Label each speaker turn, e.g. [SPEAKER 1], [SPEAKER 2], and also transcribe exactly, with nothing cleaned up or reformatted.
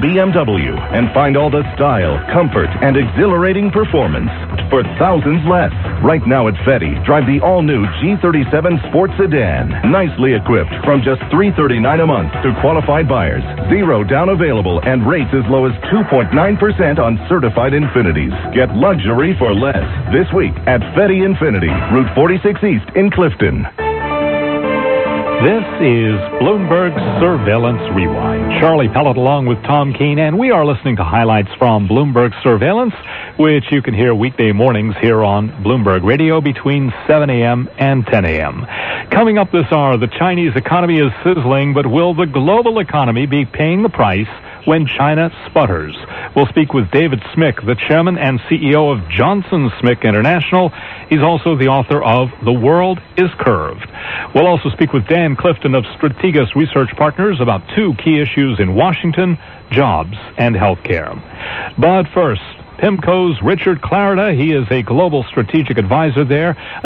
[SPEAKER 1] B M W and find all the style, comfort, and exhilarating performance for thousands less. Right now at Fetty, drive the all-new G thirty-seven Sport Sedan. Nicely equipped from just three hundred thirty-nine dollars a month to qualified buyers. Zero down available and rates as low as two point nine percent on certified Infinitis. Get luxury for less this week at Fetty Infinity, Route forty-six East in Clifton.
[SPEAKER 2] This is Bloomberg Surveillance Rewind. Charlie Pellet along with Tom Keene, and we are listening to highlights from Bloomberg Surveillance, which you can hear weekday mornings here on Bloomberg Radio between seven a.m. and ten a.m. Coming up this hour, the Chinese economy is sizzling, but will the global economy be paying the price when China sputters? We'll speak with David Smick, the chairman and C E O of Johnson Smick International. He's also the author of The World is Curved. We'll also speak with Dan Clifton of Strategas Research Partners about two key issues in Washington, jobs and healthcare. But first, PIMCO's Richard Clarida. He is a global strategic advisor there.